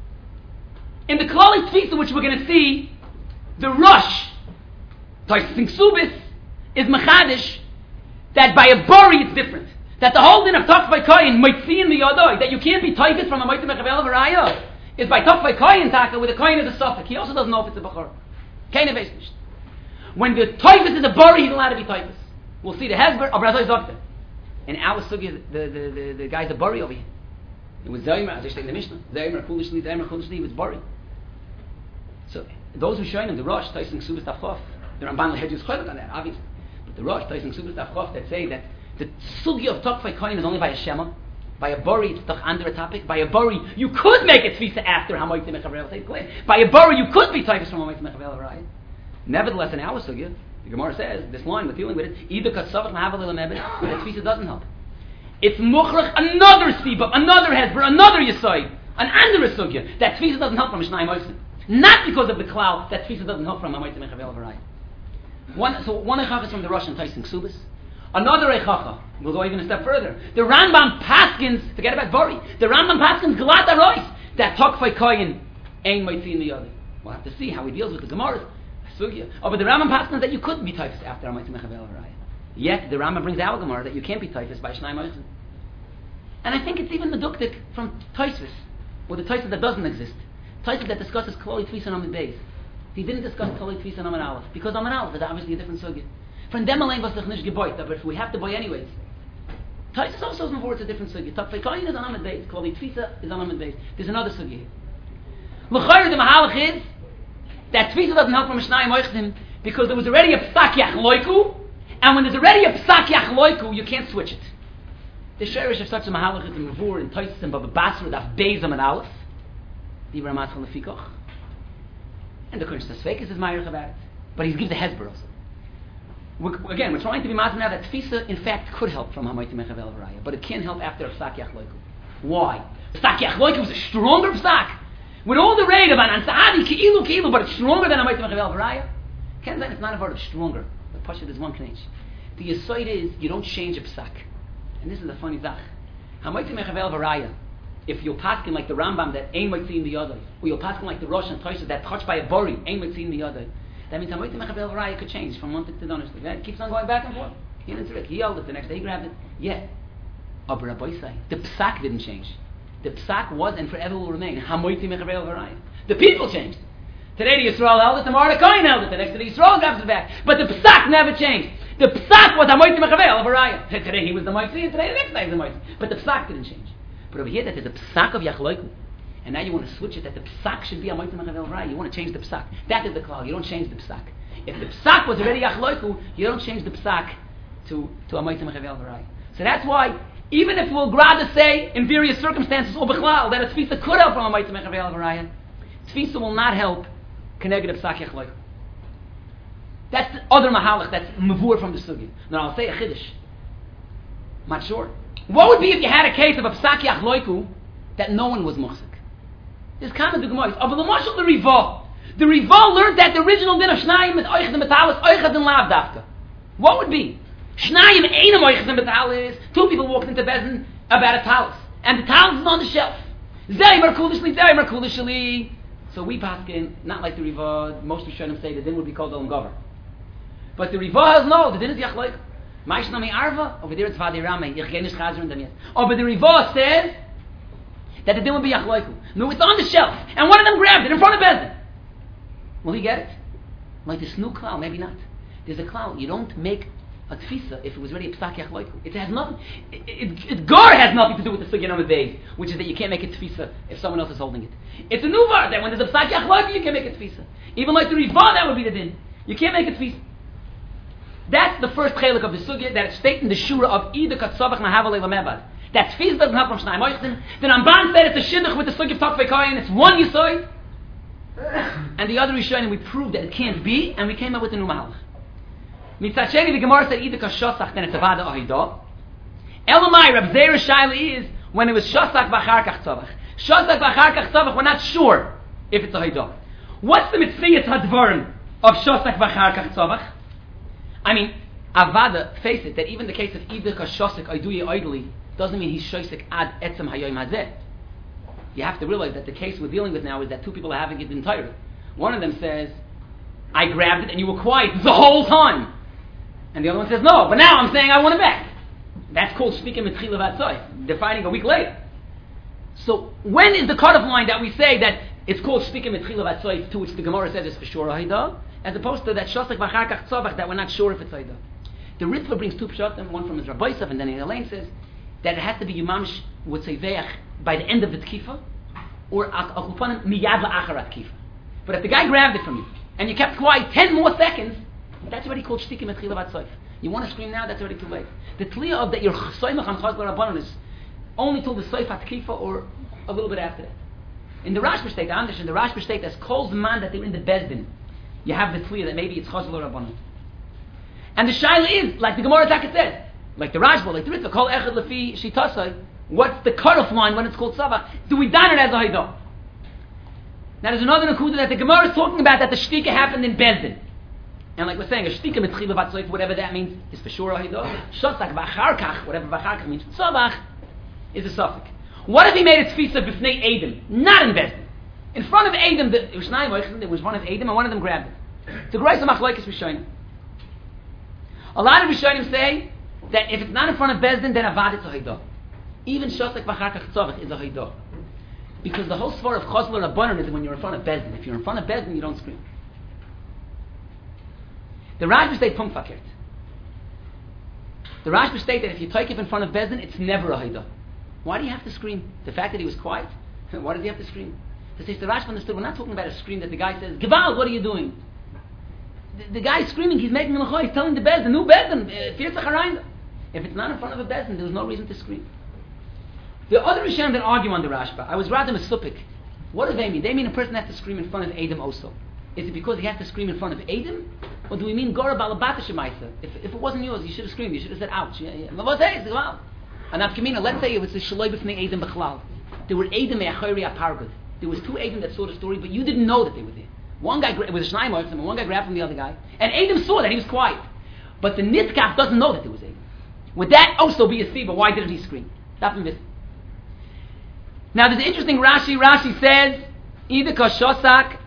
in the Kloli Tfisa, which we're going to see, the rush, Taising Subis, is Mechadish, that by a bori it's different. That the whole din of Tok by Koyin might see in the Yodoi, that you can't be Taifis from a Moitim Mechavel Avaraya, is by Tok by Koyin Taka, with the Koyin is a Suffolk. He also doesn't know if it's a Bachor. Keine weiß nicht. When the Taifis is a bori, he's allowed to be Taifis. We'll see the Hezber of Razoi Zokta. In our Sugi, the, the, the, the guy's a bori over here. It was Zaymer, as I say in the Mishnah. Zaymer, foolishly, Zaymer, foolishly, it was bori. So, those who show him the Rosh, Taising Subis Tafchof, the Ramban had used Choylik on that, obviously. But the Rosh, Taising Subis Tafchof, that say that the Sugi of Tok Koyin is only by a Shema. By a bori, it's toch under a topic. By a bori, you could make a Tfisa after Hamoitim Mechavel Avaraya. By a bori, you could be Taifis from Hamoitim Mechavel Avaraya. Nevertheless, in our Sugi, the Gemara says, this line, we're dealing with it, either Katsavach Mahavalil Mebet, but the Tfisa doesn't help. It's Mukhrach, another Sibab, another Hezber, another Yisoid, an under Sugya, that Tfisa doesn't help from Mishnai Moisim. Not because of the cloud that Tfisa doesn't help from Hamoitim Mechavel Avaraya. One, so one Eichach is from the Russian Taising Subis. Another Eichacha, we'll go even a step further. The Rambam Paskins, forget about Bori, the Rambam Paskins Galat Arois, that Tok Koyin ain't might see in the other. We'll have to see how he deals with the Gemaras. Sugya. Oh, but the Rambam Paskins that you couldn't be Taifis after Hamoitim Mechavel Avaraya. Yet the Rambam brings our Gemara that you can't be Taifis by Shnai Moisim. And I think it's even meduktik from Taisvis, or the Taisvis that doesn't exist. Taisvis that discusses Kloli Tfisa and Amid Beis. He didn't discuss Kloli Tfisa and Amid Aleph, because Amid Aleph is obviously a different Sugya. From them alone was nicht geboit, but if we have to buy anyways. Taisvis also is before it's a different Sugya. Tok Koyin is on Amid Beis, Kloli Tfisa is on Amid Beis. There's another Sugya here. L'chayr the Mahalach is that Tfisa doesn't help from Mishnai Moichdim because there was already a Psak Yach Loiku, and when there's already a Psak Yach Loiku, you can't switch it. The Sherish of such a Mahalach is in Mavur, in Taisis, and Baba Basra, Daf Beizam and Aleph, the Ramat from the Fikoch. And the Kunsh Tasfekis is Meirich about it. But he gives a Hezber also. We're, again, we're trying to be mazim now that Tfisa, in fact, could help from Hamoitim Mechavel Avaraya, but it can't help after a Psak Yach Loiku. Why? Psak Yach Loiku was a stronger Psak. with all the raid of an Ansahadi, Ki'ilu, Ki'ilu, but it's stronger than a Moitzim Mechavel Varaya. Can't say it's not a word of stronger. The Pasha is one knech. The Yisoid is, you don't change a psak. And this is a funny zach. Ha Moitzim Mechavel Varaya, if you'll pass him like the Rambam that ain't Moitzim the other, or you'll pass him like the Rosh and Tosha that touched by a Bori, ain't Moitzim the other, that means Ha Moitzim Mechavel Varaya could change from one to the other. It keeps on going back and forth. He didn't it. He held it the next day, he grabbed it. Yeah. Aber Rabbi say, the psak didn't change. The psak was and forever will remain. Ha Moitzim Mechavel Varaya. The people changed. Today the Yisrael held it, tomorrow the Kohen held it, the next day the Yisrael grabs it back. But the psak never changed. The psak was Ha Moitzim Mechavel Varaya. Today he was the Moitzim, and today the next day he was the Moitzim. But the psak didn't change. But over here that there's a psak of Yachloiku, and now you want to switch it that the psak should be a Moitzim Mechavel Varaya. You want to change the psak. That is the klal. You don't change the psak. If the psak was already Yachloiku, you don't change the psak to to a Moitzim Mechavel Varaya. So that's why, even if we'll rather say in various circumstances or b'chlal that a tfisa could help from a Moitzim Mechavel Varaya, tfisa will not help connected psak Yachloiku. That's the other mahalach that's mavur from the sugi. Now I'll say a chiddush. I'm not sure. What would be if you had a case of a psak Yachloiku that no one was muhsik? There's common dugmois. Of the mashal the Riva. The Riva learned that the original din of Shnayim is oichad and metalis, oichad and lav dafka. What would be? Shnayim ain't oichad and metalis. Two people walked into Bezin about a talis. And the talis is on the shelf. Zay merkulishli, zay merkulishli. So we paskin, not like the Riva, most Rishonim say the din would be called Olam Gover. But the Riva has no, the din is Yachloiku. Maishnami Arva, over there it's Vadi Rame, Yechenish Chazer and Damiet. Oh, but the Riva says that the din would be Yachloiku. No, it's on the shelf. And one of them grabbed it in front of Bezin. Will he get it? Like this new klal, maybe not. There's a klal. You don't make a tfisa if it was already a psak yachloiku. It has nothing. It, it, it gar has nothing to do with the sugya number days, which is that you can't make a tfisa if someone else is holding it. It's a new var that when there's a psak yachloiku, you can make a tfisa. Even like the riva, that would be the din. You can't make a tfisa. That's the first chelik of the sugya that it's stated in the shura of either katzavach nahavalei lamebad. That tfisa doesn't have from Shnai Moichtim. The Ramban said it's a shidduch with the sugya of Takvei Kohen. It's one yisoid. And the other Rishonim, we proved that it can't be, and we came up with a new mahalach. Mitzad Sheni, the Gemara said either kashosach, then it's a vada ohidah. Elamai, Reb Zera Shaila is when it was shosak v'achar kach tzavach. Shosak v'achar kach tzavach, we're not sure if it's a ohidah. What's the mitzviyat hadvarim of shosak v'achar kach tzavach? I mean, avada, face it, that even the case of either kashosik oiduye oidli doesn't mean he's shosik ad etzem hayoyim hazeh. You have to realize that the case we're dealing with now is that two people are having it entirely. One of them says, I grabbed it and you were quiet the whole time. And the other one says, no, but now I'm saying I want it back. That's called speaking mitchila v'atzoy. They're fighting a week later. So when is the cutoff line that we say that it's called speaking mitchila v'atzoy, to which the Gemara says is for sure haidah, as opposed to that shosak v'achar kach tzavach that we're not sure if it's haidah. The Ritva brings two pshatim, one from his Rabbi Yosef, and then in Elaine says that it has to be yumamish with Seiveach by the end of the tkifa, or akupanim miyad la'acharat tkifa. But if the guy grabbed it from you, and you kept quiet ten more seconds, that's already called shtikim etchila vatzoif. You want to scream now, that's already too late. The tliya of that your chsoymach on chaz l'rabbanon is only till the soif hatkifa, or a little bit after that. In the Rashba state, the Andersh, in the Rashba state, as kol man that they're in the bezdin, you have the tliya that maybe it's chaz l'rabbanon. And the shaila is, like the Gemara Taka says, like the Rashba, like the Ritva, kol echad lefi shitasai, what's the cutoff line when it's called tzavach? Do we dine it as a haidah? Now there's another nakuda that the Gemara is talking about that the shtika happened in Bezdin. And like we're saying, a shtika mitchila vatzoif, whatever that means, is for sure a haidah. Shosak v'acharkach, whatever v'acharkach means, tzavach is a suffix. What if he made a tfisa b'fnei Edom, not in Bezdin? In front of Edom, the, it was nine moichim, there was one of Edom, and one of them grabbed it. The Greisa Machlokes Rishonim. A lot of Rishonim say that if it's not in front of Bezdin, then avad it's a haidah. Even shosak v'acharkach tzavach is a haidah. Because the whole svar of chazal rabbanon is when you're in front of Bezdin. If you're in front of Bezdin, you don't scream. The Rashba state pum fakert. The Rashba state that if you take it in front of Bezdin, it's never a haidah. Why do you have to scream? The fact that he was quiet? Why does he have to scream? Because the Rashba understood, we're not talking about a scream that the guy says, Gewalt, what are you doing? The, the guy is screaming, he's making a lechoy, he's telling the Bezdin, no Bezdin, uh, if it's not in front of a Bezdin, there's no reason to scream. The other Rishonim that argue on the Rashba, I was rather mesupik. What do they mean? They mean a person has to scream in front of Edom also. Is it because he has to scream in front of Edom? Or do we mean Gora Balabata Shemaisa? If if it wasn't yours, you should have screamed. You should have said, ouch. Yeah, yeah. And afkamina, let's say it was the Shaloi B'fnei Edom B'chlal. There were Edom E'achori Apargud. There was two Edom that saw the story, but you didn't know that they were there. One guy, it was a Shnai Moichsim, and one guy grabbed from the other guy, and Edom saw that he was quiet. But the Nitzkach doesn't know that there was Edom. Would that also be a Siba? Why didn't he scream? Stop and listen. Now there's an interesting Rashi. Rashi says, either Kashosak,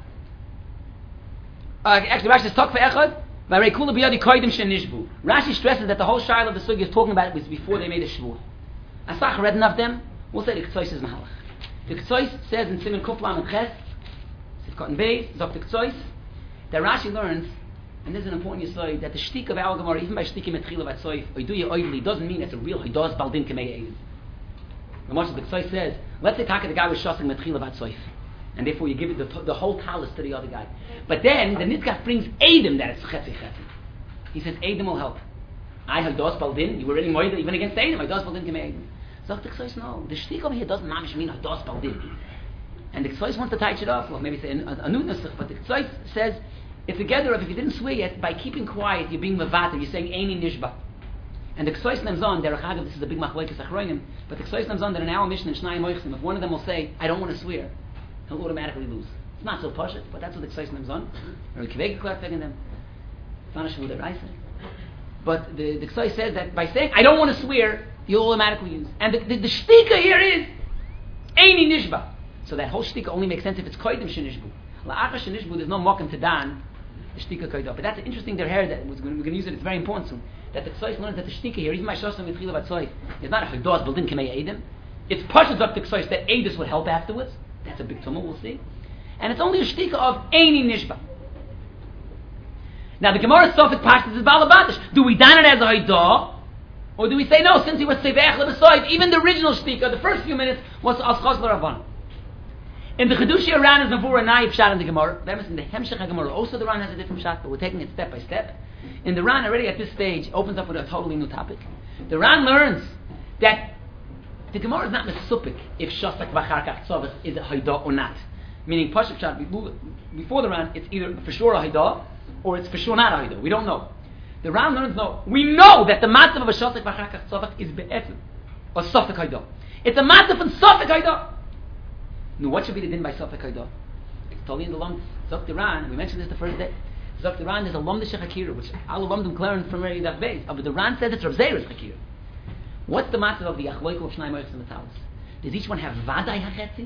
uh, actually Rashi says, Tok Ve'echad, V'areikula b'yadi koidim shenishbu. Rashi stresses that the whole Shiloh of the Sugi is talking about it was before they made a Shvuah. Asach read enough of them, we'll say the Ktsois is Mahalach. The Ktsois says in Siman Kuflam and Ches, Sivkot and Beis, Zok the Ktsois, that Rashi learns, and this is an important yesod, that the shtik of Al Gemara, even by shtikim et chila vatsoif, oiduya oidli, doesn't mean it's a real hidos baldin kemei eid. The Moshe the Ktsois says, let's say taka the guy was shosing met chila vatsoif, and therefore you give it the, the whole talus to the other guy. But then the Nitzkach brings Edom that it's chetzi chetzi. He says Edom will help. I hidos baldin, you were really moida even against Edom, hidos baldin kemei eid. Zok the Ktsois, no, the shtik over here doesn't mamish mean hidos baldin. And the Ktsois wants to touch it off, well maybe say a, a, a new nusach, but the Ktsois says, it's together of if you didn't swear yet, by keeping quiet, you're being mavater, you're saying Eini Nishba. And the Ktsois names on, Derech Hagav, this is a big machlokes achronim, but the Ktsois names on that in our mission in Shnai Moichsim, if one of them will say, I don't want to swear, he'll automatically lose. It's not so poshut, but that's what the Ktsois names on. Or Kveg Klarfeg in them. Vanish with the Reise. But the, the Ktsois says that by saying, I don't want to swear, you'll automatically lose. And the, the, the shtika here is Eini Nishba. So that whole shtika only makes sense if it's Koidim Shenishbu. La'acha Shenishbu, there's no mokum to dan. The shtika koyda. But that's interesting. Their hair that we're going to use it. It's very important soon. That the Ktsois learns that the shtika here, even my shosam with chila vatsoy, is not a hidos baldin kemei edim. It's pashas up the Ktsois that edus would help afterwards. That's a big tumult. We'll see. And it's only a shtika of eini nishba. Now the Gemara Sofik pashas is balabatish. Do we dan it as a hidah, or do we say no? Since he was sevech lebesoid, even the original shtika, the first few minutes was aschos l'ravan. In the Chedushi Aran is Mavura Naif shot in the Gemara. That means in the Hemshech Gemara also the Ran has a different shot, but we're taking it step by step. In the Ran already at this stage opens up with a totally new topic. The Ran learns that the Gemara is not mesupik if Shosak V'charkach Tzavas is a Haidah or not. Meaning Pashup shot before the Ran, it's either for sure a Haidah or it's for sure not a Haidah. We don't know. The Ran learns no. We know that the matzav of a Shosak V'charkach Tzavas is be'etzim or Sofik Haidah. It's a matzav from Sofik Haidah. Now, what should be the din by Sofek Haidah? It's totally in the Lom. Zok Ran, we mentioned this the first day. Zok Ran is a Lom Deshech Hakira, which all of them learn from Rei Dach Beis. But the Ran says it's Rav Zeir's Hakira. What's the matter of the Achloiku of Shnai Moichs and the Talis? Does each one have Vadai HaChetzi?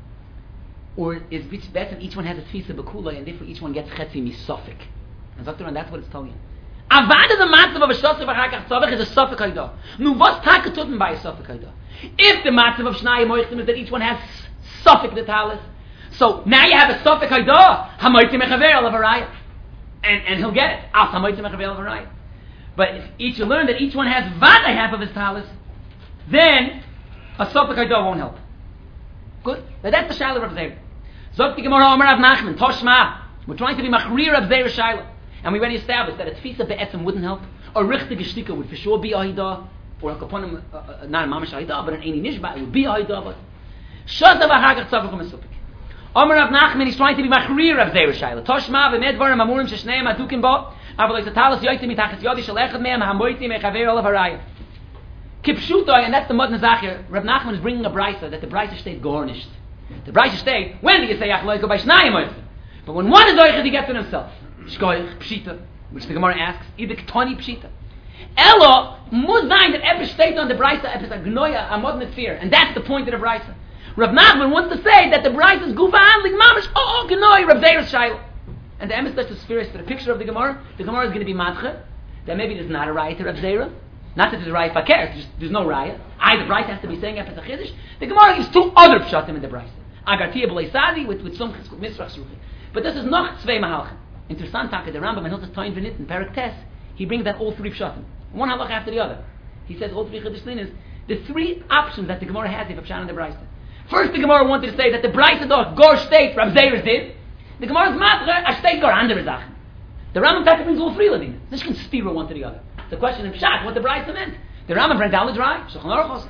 Or is better each one has a Tfisa B'kulai, and therefore each one gets Chetzi Misofik? And Zok Ran, that's what it's telling you. Avad is a matzav of a Shosef HaChakach Tzavach is a Sofek Haidah. Nu, what's Takatutn by a Sofek Haidah? If the matzav of Shnai Moichs is that each one has Sofik the talis. So now you have a Sofik Haidah, Hamoiti Mechaver al Avaraya. And and he'll get it. As Hamoiti Mechaver al Avaraya. But if each you learn that each one has Vadai half of his talis, then a Sofik Haidah won't help. Good? Now that's the Shaila of Zeir. Zok the Gemara Omer Rav Nachman, Toshma. We're trying to be Machrir of Zeir Shaila. And we already established that a Tfisa Be'etzim wouldn't help. A Richte Geshtika would for sure be a Haidah. Or a Kaponim, uh, uh, not a Mamash Haidah, but an Eini Nishba, it would be a Haidah. But Shot of Achakach Tzavach Mesupik. Omer Rav Nachman, he's trying to be Machrir of Zeir Shaila. Toshma v'medvarim amurim sheshneim adukim bo. Aval is a talis yoytim mitachas yodi shel echad mehem hamoiti mechaver olav haraya. Kipshuto, and that's the Mud Nazachir. Rav Nachman is bringing a brisa that the brisa stayed garnished. The brisa stayed. When do you say Achloiko by Shnayim Oichim? But when one is Oichim, he gets it himself. Shkoich Pshita, which the Gemara asks, either Ktoni Pshita. Elo muzayin that every state on the brisa is a gnoya amod nefir, and that's the point of the brisa. Rav Nachman wants to say that the brisa is gufa handling mamish. Oh, oh, gnoy Rav Zeir's shaila. And the emes that's the spheres for the picture of the Gemara. The Gemara is going to be matcha. That maybe there's not a raya to Rav Zeir. Not that there's a raya fakir. There's, there's no raya. I, the brisa has to be saying after the chiddush. The Gemara gives two other pshatim in the brisa. Agartia b'lei sadi with with some misrach shruchi. But this is not tzvei mahalcha. Interessant taka the Rambam and Hilchos Toin V'nit in Perek Tes. He brings down all three pshatim, one halach after the other. He says all three chiddush is the three options that the Gemara has if a pshat in the brisa. First, the Gemara wanted to say that the brisa doch gor state Rav Zeir's did. The Gemara's matre a state gor andere zachen. The Rambam taka brings all three ladin. This can steer one to the other. The question of pshat, what the brisa meant. The Rambam brings down the dry. Shulchan Aruch.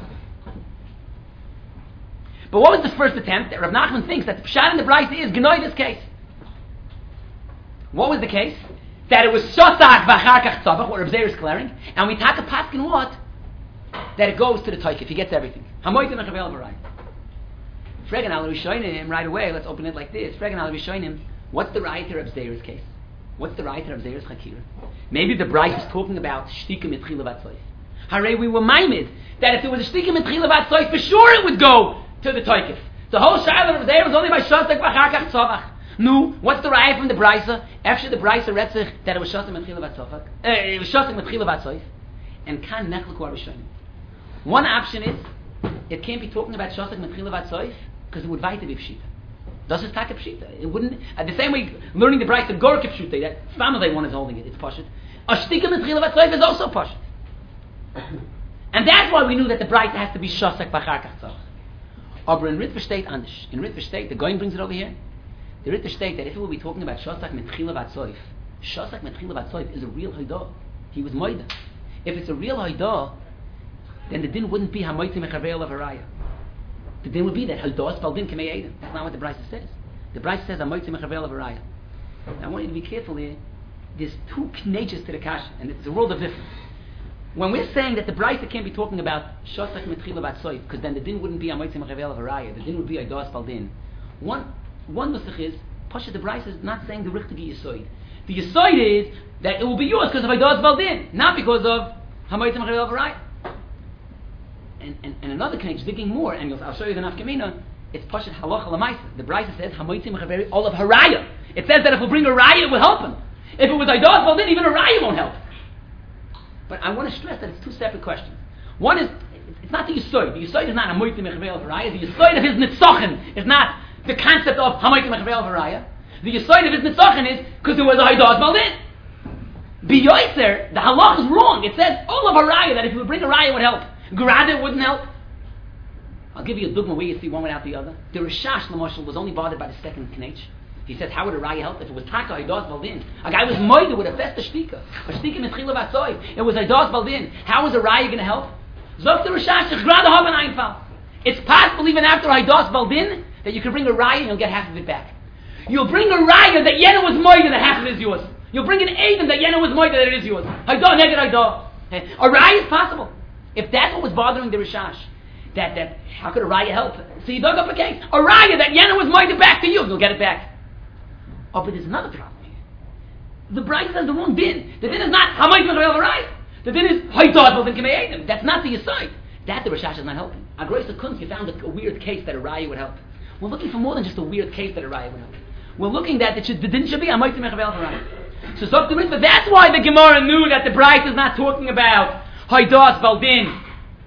But what was the first attempt? That Rav Nachman thinks that the pshat in the brisa is gnoi this case. What was the case? That it was shosak v'acharkach tzavach, what Rav Zeir is declaring, and we take a paskin what? That it goes to the toik if he gets everything. Hamoitim mechavel v'rayim. Fregen al Rishonim right away. Let's open it like this. Fregen al Rishonim. What's the right of Zera's case? What's the right of Zera's Chakira? Maybe the Bryce is talking about Shtika Mitchila Vatsoif. Hare, we were maimed that if there was a Shtika Mitchila Vatsoif, for sure it would go to the Toikif. The whole Shiloh of Zera was only by Shostak Vachakach Tzavach. No, what's the right from the Bryce? After the Bryce retzich that it was Shostak Mitchila Vatsoif. It was Shostak Mitchila Vatsoif. And Kan Nechlik War Rishonim. One option is, it can't be talking about Shostak Mitchila Vatsoif because it would weiter be Pshita. Das ist Taka Pshita. It wouldn't, uh, the same way learning the Bryce of Gorka Pshita, that family one is holding it, it's Pashit. A Shtika Mitchila Vatsoif is also Pashit. And that's why we knew that the Bryce has to be Shostak Bacharkach Tzach. Aber in Ritva State, Anders, in Ritva State, the Goyim brings it over here. The Ritva State that if we will be talking about Shostak Mitchila Vatsoif, Shostak Mitchila Vatsoif is a real Haidah. He was Moida. If it's a real Haidah, then the din wouldn't be Hamoitzi Mechaveil of Haraya. The din would be that Haidah Spaldin Kamei Eidim. That's not what the Bryce says. The Bryce says Hamoitzi Mechaveil of Haraya. Now I want you to be careful here. There's two knages to the Kasha, and it's a world of difference. When we're saying that the Bryce can't be talking about Shostak Mitchila Vatsoif, because then the din wouldn't be Hamoitzi Mechaveil of Haraya. The din would be Haidah Spaldin. One one nusach is Pasha the Bryce is not saying the Richtigi Yisoid. The Yisoid is that it will be yours because of Haidah Spaldin, not because of Hamoitzi Mechaveil of Haraya. And, and, and another case, digging more, and you'll, I'll show you the nafkamina. It's Pashat Halacha Lamaisa. The Brisa says Hamoitzi Mechaveil all of Haraya. It says that if we bring a raya, it will help him. If it was Haidah Spaldin, even a raya won't help. But I want to stress that it's two separate questions. One is, it's not the Yisoid. The Yisoid is not Hamoitzi Mechaveil of Haraya. The Yisoid of his Nitzochin is not the concept of Hamoitzi Mechaveil of Haraya. The Yisoid of his Nitzochin is because there was a Haidah Spaldin. B'yoyser, the halach is wrong. It says all of Haraya, that if you would bring a raya, it would help. Grada wouldn't help. I'll give you a dogma where you see one without the other. The Rishash, Lamashal, was only bothered by the second knech. He says, how would a raya help? If it was Taka, Haidah Spaldin. A guy was moida with a festa shtika. A shtika mitchila vatsoy. It was Haidah Spaldin. How was a raya going to help? Zok the Rishash, Grada haben einfall. It's possible even after Haidah Spaldin that you can bring a raya and you'll get half of it back. You'll bring a raya that Yena was moida, that half of it is yours. You'll bring an Aiden that Yena was moida, that it is yours. Haidah, neged Haidah. A raya is possible. If that's what was bothering the Rishash, that, that how could a raya help? So he dug up a case. A raya that Yena was moida back to you, you'll get it back. Oh, but there's another problem here. The Bryce has the wrong din. The din is not Hamoitzi Mechaveil of Haraya. The din is Haidah Spaldin Kamei Eidim. That's not the Yisoid. That the Rishash is not helping. Agroisa Kunz, you found a, a weird case that a raya would help. We're looking for more than just a weird case that a raya would help. We're looking that it should, the din should be Hamoitzi Mechaveil of Haraya. So, so the that's why the Gemara knew that the Bryce is not talking about Haidah Spaldin.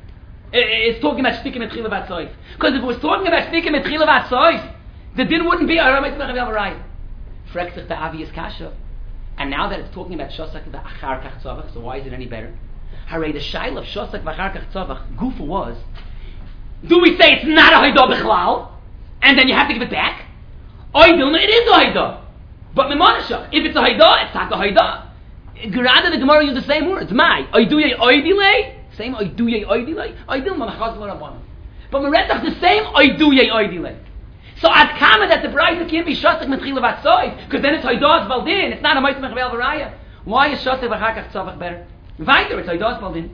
It's talking about Shtika Mitchila Vatsoif. Because if it was talking about Shtika Mitchila Vatsoif, the din wouldn't be Hamoitzi Mechaveil of Haraya. Frekt sich the obvious kasha. And now that it's talking about Shosak V'Acharkach Tzavach, so why is it any better? Hooray, the shail of Shosak V'Acharkach Tzavach, Gufa was, do we say it's not a Haidah B'chlal, and then you have to give it back? Oidil, it is a Haidah. But Memonashach, if it's a Haidah, it's not a Haidah. Gerade the Gemara use the same words. My, Oiduyei Oidilei, same Oiduyei Oidilei, Oidil Manachaz L'Rabbanan. But Meretach the same Oiduyei Oidilei. So at Kama that the Brayta can't be Shostak Mitchila Vatsoy, because then it's Haidah Spaldin, it's not a Hamoitzi Mechaveil of Haraya. Why is Shostak V'Acharkach Tzavach better? Weiter, it's Haidah Spaldin.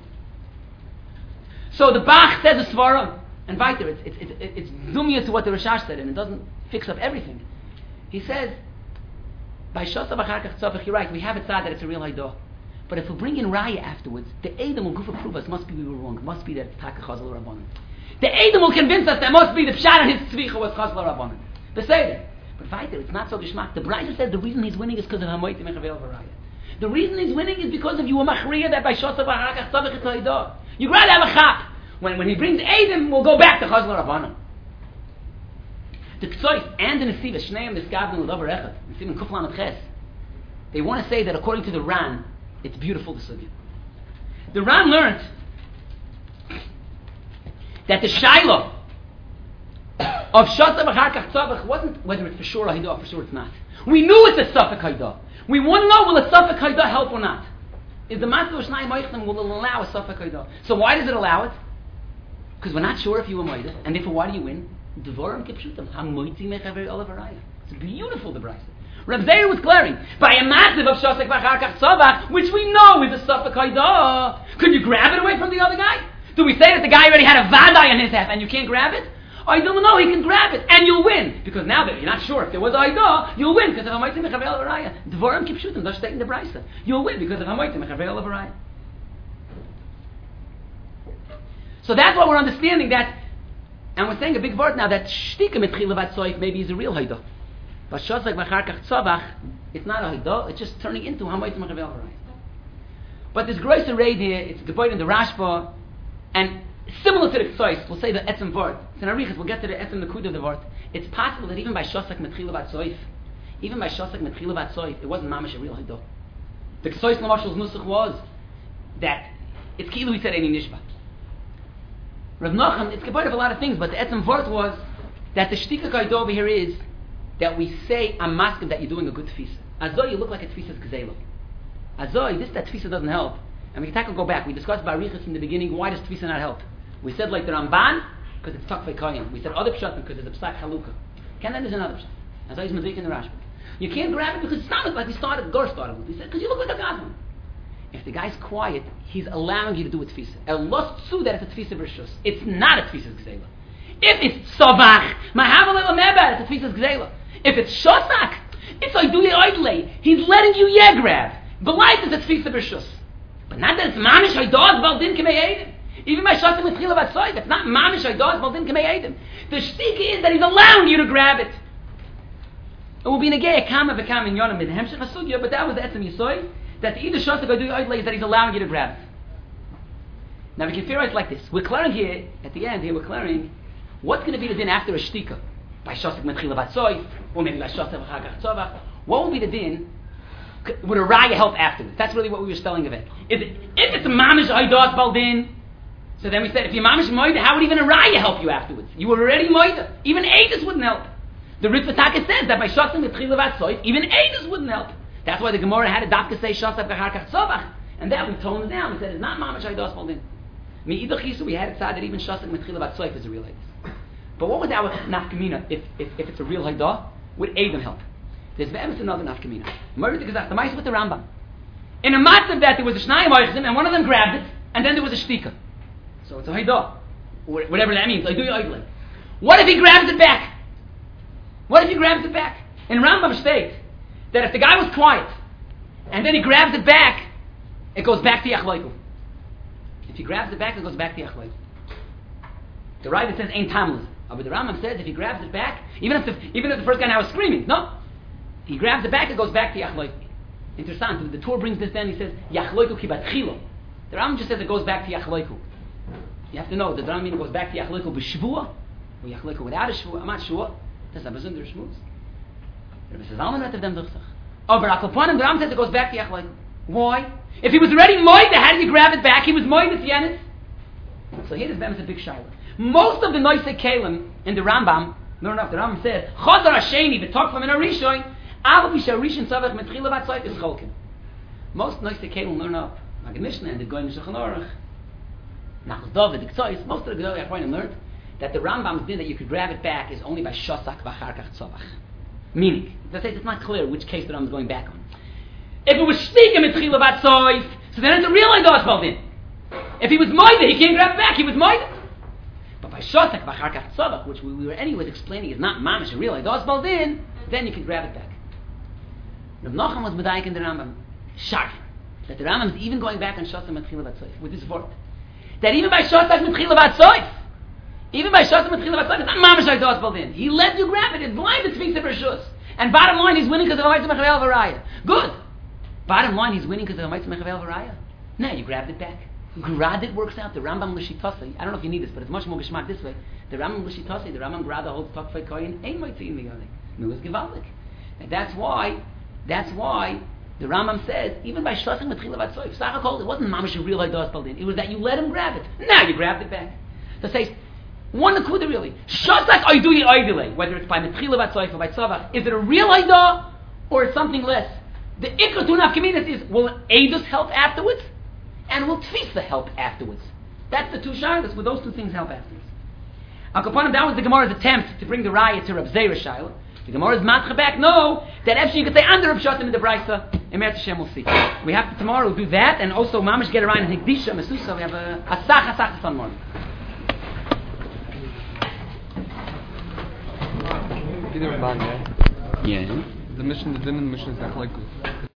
So the Bach says a Svara, and weiter, it's it's it's, it's dumiya to what the Rishash said, and it doesn't fix up everything. He says, by Shostak V'Acharkach Tzavach, you're right, we have it sad that it's a real Haidah. But if we bring in Raya afterwards, the Edom will go for prove us, must be we were wrong, must be that it's Taka Chazal Rabbanan. The Edom will convince us that must be the Pshat and his Tzvicha was Chazal Rabbanan. They say that. But weiter, it's not so geschmack. The Brayta says the reason he's winning is because of Hamoitzi Mechaveil of Haraya. The reason he's winning is because of you were machriya that by Shostak V'Acharkach Tzavach it's Haidah. You'd rather have a chap. When, when he brings Edom, we'll go back to Chazal Rabbanan. The Ktsois and the Nesiva, Shneim, Niskavim, L'Dover Echad, Nesiva, Kuflan and Ches, they want to say that according to the Ran, it's beautiful to Sugya. The Ran learned that the Shiloh of Shostak V'Acharkach Tzavach wasn't whether it's for sure a Haidah or for sure it's not. We knew it's a Safek Haidah. We want to know will a Safek Haidah help or not. Is the Matzah of Shnai Moichlim will allow a Safek Haidah? So why does it allow it? Because we're not sure if you were Moidah, and therefore why do you win? Devorim Kipshutam Hamoitzi Mechaveil of Haraya. It's beautiful, the Brisa. Reb Zeir was glaring by a massive of Shostak V'Acharkach Tzavach, which we know is a Safek Haidah. Could you grab it away from the other guy? Do we say that the guy already had a Vadai on his half and you can't grab it? I don't know, he can grab it, and you'll win. Because now that you're not sure if there was Aidah, you'll win, because if Hamoitim Mechavel Araya. Dvorim keep shooting, they're taking the Brisa. You'll win, because of Hamoitim Mechavel Araya. So that's why we're understanding that, and we're saying a big word now, that Shtika Mitchil Levat Soif maybe is a real Aidah. But Shosak V'charkach Tzavach, it's not a Aidah, it's just turning into Hamoitim Mechavel Araya. But this grosser raid here, it's Gebäude in the Rashba, and similar to the Ktsois, we'll say the Etzem Vort. It's in Arichas, we'll get to the Etzem Nakud of the Vort. It's possible that even by Shosak Metchila Vat Soif, even by Shosak Metchila Vat Soif, it wasn't Mamash a real Haidah. The Ktsois Lamashal's Nusach was that it's Kilu he said Eini Nishba. Rav Nachum, it's Gebäude of a lot of things, but the Etzem Vort was that the Shtika Haidah over here is that we say, I'm masking that you're doing a good tfisa. Azoy, you look like a tfisa's gzela. Azoy, this that tfisa doesn't help. And we can tackle go back. We discussed Barichas in the beginning. Why does tfisa not help? We said like the Ramban because it's takfei koyin. We said other pshat because it's a psak haluka. Can then there's another pshat. Azoy is mazik in the Rashba. You can't grab it because it's not like we started. Gor started with. We said because you look like a gadol. If the guy's quiet, he's allowing you to do a tfisa. El lost tzu that it's a tfisa b'rishus. It's not a tfisa's gzela. If it's savach, mahavel el it's a tfisa's gzela. If it's shosak, it's like do oidle. He's letting you yeah grab. But life is a tfisa b'rishus. But not that it's mamish haydaz baldin k'mei edim. Even by shosak mitchila batsoy, it's not mamish haydaz baldin k'mei edim. The shtika is that he's allowing you to grab it. It will be negay a kama v'kam in yonam in hemshech hasugya, but that was the etzem yisoy, that the either shosak or do oidle is that he's allowing you to grab it. Now we can theorize like this. We're clearing here, at the end here, we're clearing what's going to be the din after a shtika. By shosak mitchila batsoy, or maybe by shosak v'chagach tzovach. What will be the din? Would a raya help afterwards? That's really what we were spelling of it. If, it, if it's a mamish haidas baldin, so then we said, if you're mamish moida, how would even a raya help you afterwards? You were already moida. Even Eidos wouldn't help. The Ritva Taka says that by shasam with chilavat soif, even Eidos wouldn't help. That's why the Gemara had a dafka say shasam v'charkach tzovach, and that we toned it down. We said it's not mamish haidas baldin. Me'idach chisu, we had it said that even shasam with chilavat soif is a real Eidos. But what would our nafkamina if, if if it's a real haidah? Would Eidim help? There's ve'emes another nafkamina. Murder the gesagt, the mice with the Rambam. In a matzav that there was a shnayim oichzim, and one of them grabbed it, and then there was a shtika. So it's a haidah. Whatever that means. Like, do you ugly? What if he grabs it back? What if he grabs it back? In Rambam state that if the guy was quiet, and then he grabs it back, it goes back to Yachleiku. If he grabs it back, it goes back to Yachleiku. The Rambam says ain't tamlus. But the Rambam says if he grabs it back, even if the, even if the first guy now is screaming, no. He grabs it back, it goes back to Yachloiku. Interesting. The Torah brings this down, he says, Yachloiku ki batchilo. The Rambam just says it goes back to Yachloiku. You have to know, the Rambam means it goes back to Yachloiku b'shvua, or Yachloiku without a shvua. I'm not sure. That's a besonder shmuz. Rabbi says, Alman rat of them duchsach. Oh, but Akoponim, the Rambam says it goes back to Yachloiku. Why? If he was already moida, how did he grab it back? He was moida tienis. So here is a big shiloh. Most of the noise kalim in the Rambam, no enough, the Rambam says, Chazar Hasheni, v'tok from in a rishoy, Most nice to Kalim learn up. Like Mishnah and the Goyim Shulchan Aruch. Nachos David, the Ktsois, most of the Gedolei Achronim learned that the Rambam's din that you could grab it back is only by Shosak v'charkach tzovach. Meaning, it's not clear which case the Rambam's going back on. If it was Shtika Mitchila Vatsoif, so then it's a real Eidos Baldin. If he was Moida, he can't grab it back, he was Moida. But by Shosak v'charkach tzovach, which we, we were anyways explaining is not Mamish, a real Eidos Baldin, then you can grab it back. Rav Nachman was medayik in the Rambam, sharp, that the Rambam is even going back on Shosak Mitchila Vatsoif with this word. That even by Shosak Mitchila Vatsoif, even by Shosak Mitchila Vatsoif, it's not Mamish Eidos Baldin. He let you grab it, it's blind, it's Tfisa B'Rishus. And bottom line, he's winning because of Amaitz Mechavel V'Raya. Good. Bottom line, he's winning because of Amaitz Mechavel V'Raya. Now you grabbed it back. Gradit works out. The Rambam L'Shitasi. I don't know if you need this, but it's much more geschmack this way. The Rambam L'Shitasi, the Rambam Grada holds Takfei Koyin, ain't Moitzi in the Yodik. Milas Givaldik. And that's why, that's why the Rambam says, even by Shosak Mitchila Vatsoif, Sachakol, it wasn't Mamish a real Eidos Baldin. It was that you let him grab it. Now you grabbed it back. So it says, one Nakuda really. Shosak Oidui Oidile, whether it's by Mitchila Vatsoif or by Tzavach, is it a real Eidah or it's something less? The Ikra Tunaf Kaminas is, will Eidos help afterwards? And will Tfisa help afterwards? That's the two shilas. Will those two things help afterwards? Al Kaponim, that was the Gemara's attempt to bring the Raya to Reb Zera Shaila. The Gemara's matcha back, no, that actually you could say under Reb Shotim in the Brisa. And Meretz Hashem will see. We have to tomorrow do that, and also Mamish get around in Hikdisha, Mesusa, we have a Asach Asach Sun morning. Either Ramban, yeah. Yeah. The mission, the din in the mission is not like